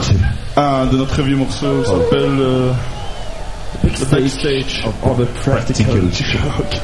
Un de notre vieux morceau s'appelle The Backstage of the Practical Joke.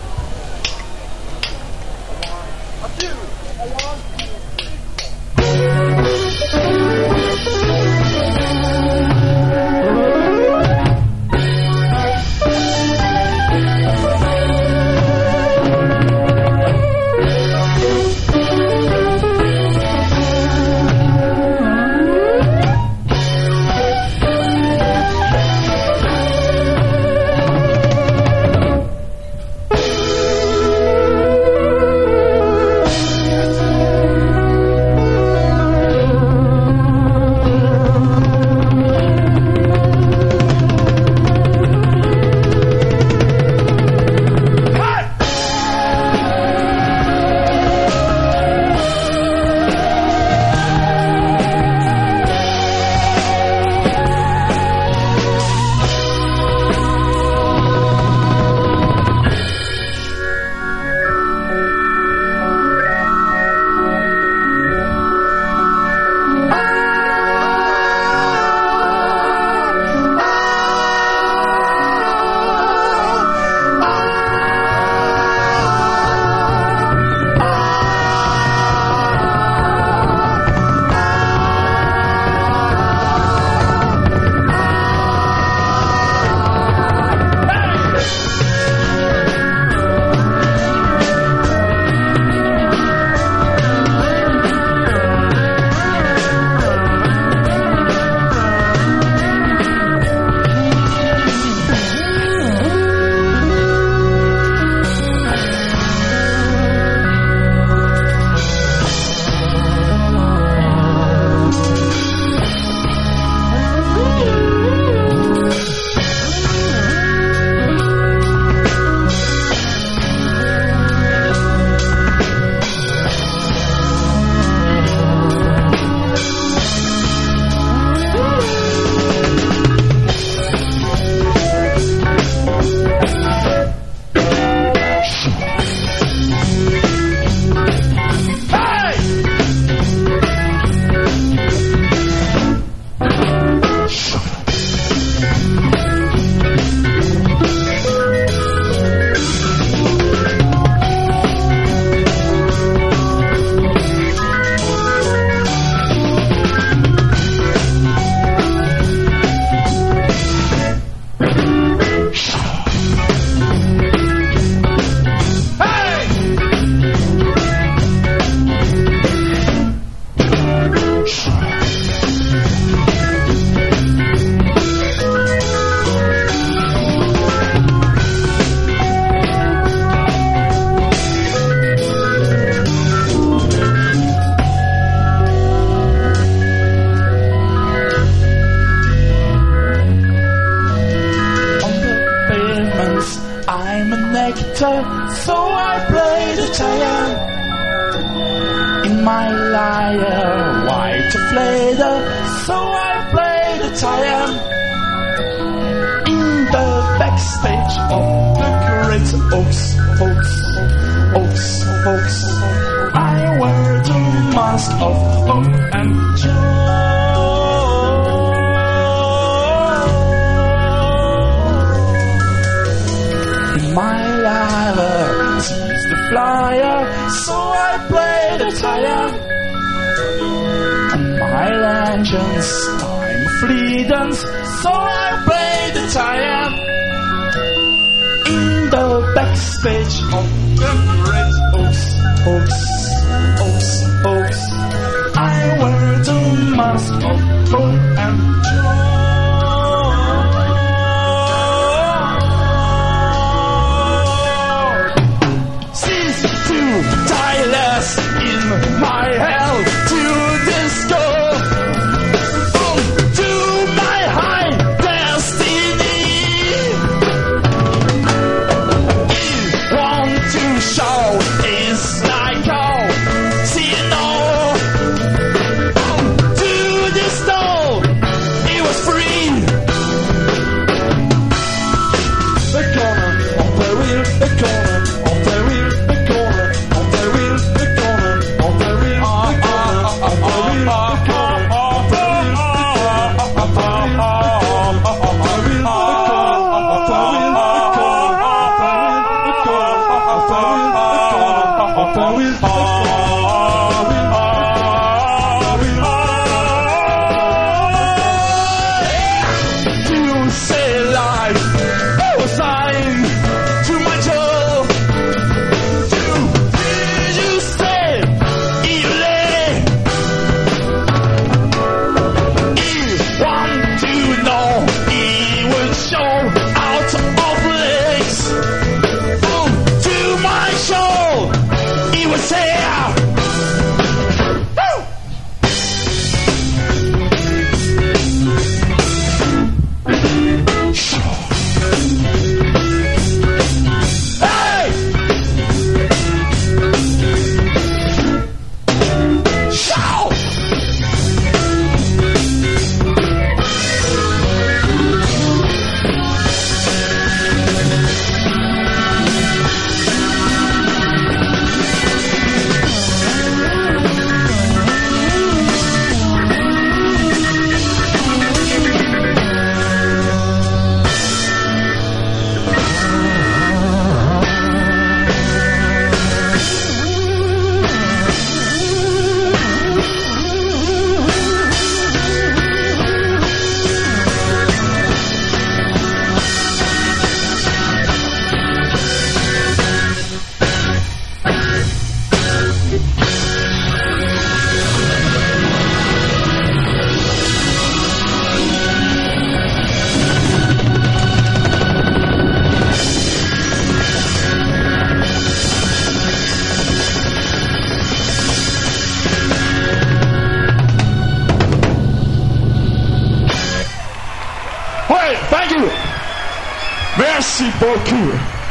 I'm an actor, so I play the giant. In my lyre, white flader, so I play the giant. In the backstage of the great Oaks, I wear the mask of hope and joy. My lyre sees the flyer, so I play the giant. And my legends, time fleetens, so I play the giant. In the backstage of the great Oaks, I wear the mask of hope and joy. Less in my hell to disco on to my high destiny. You want to show is like oh, see no on to this Ouais, thank you. Merci beaucoup.